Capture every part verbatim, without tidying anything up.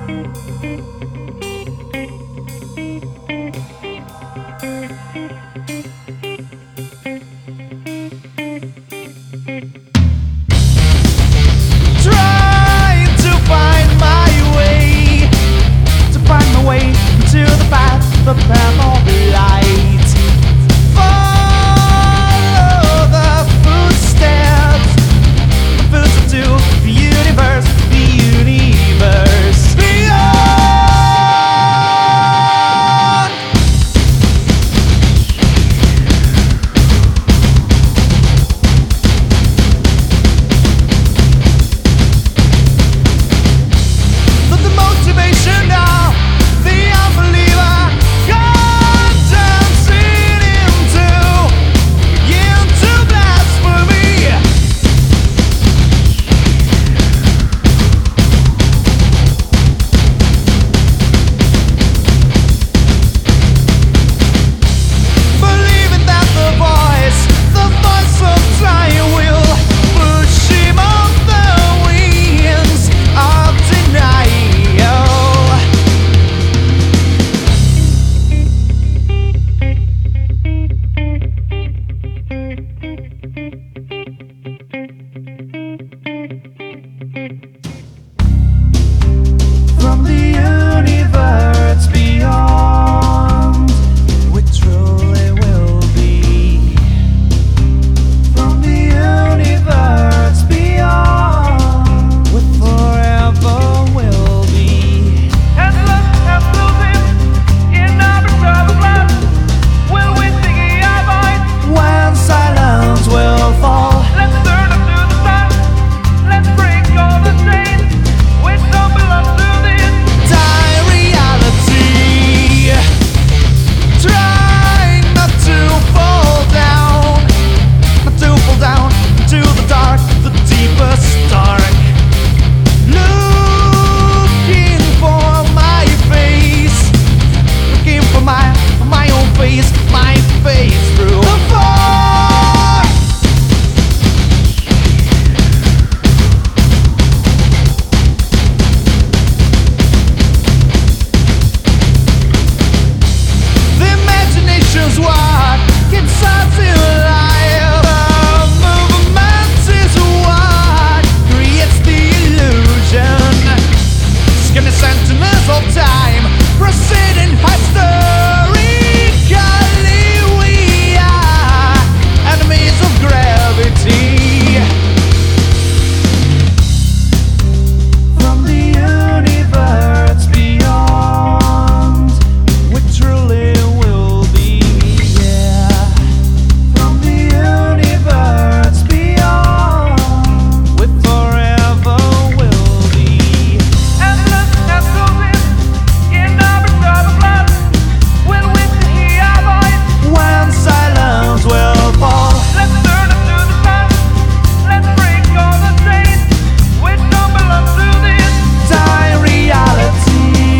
Trying to find my way, to find my way to the path, the path of light. Follow the footsteps, the footsteps to the universe, the universe beyond. But the motivation now, the unbeliever, gone dancing into, into blasphemy. Believing that the voice, the voice of time will push him on the wings of denial. From the universe beyond, we truly will be. From the universe beyond, we forever will be. Endless, absolute, in our travel plan, will we sing our voice? When silence will fall, Let's turn up to the sun. Let's break all the chains. We don't belong to this. die reality. Try not to fall down, not to fall down into the dark, the deepest dark. Looking for my face, looking for my, for my own face, my face through the fog. The imagination's what keeps us alive. The movement is what creates the illusion. Skinny sentinels of time, proceeding historically. We are enemies of gravity. From the universe beyond, we truly will be. Yeah. From the universe beyond, we forever will be. Endless, absolute, in our travel plan, will we sing our voice? When silence will fall, Let's turn up to the sun. Let's break all the chains. We don't belong to this. die reality.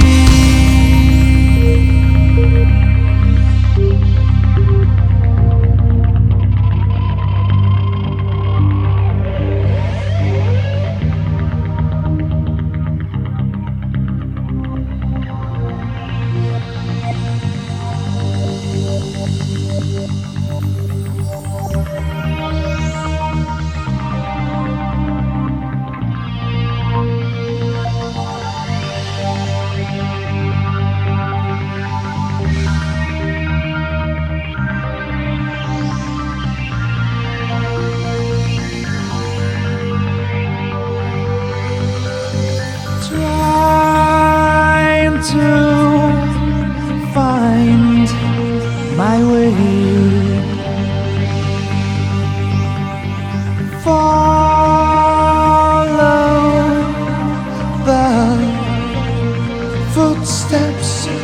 Trying to find my way. Follow the footsteps